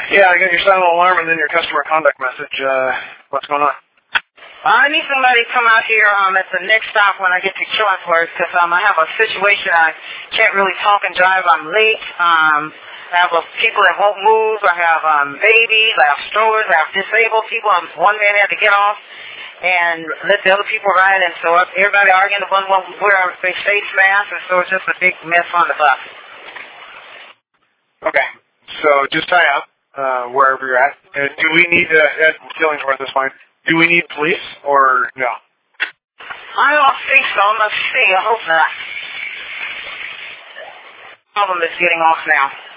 Yeah, I got your silent alarm and then your customer conduct message. What's going on? I need somebody to come out here at the next stop when I get to Killingsworth because I have a situation. I can't really talk and drive. I'm late. I have people that won't move. I have babies. I have strollers. I have disabled people. One man had to get off and let the other people ride. And so everybody arguing. The one won't wear a face mask. And so it's just a big mess on the bus. Okay. So just tie up wherever you're at. And do we need at Killingsworth is fine. Do we need police or no? I don't think so. Let's see. I hope not. Problem is getting off now.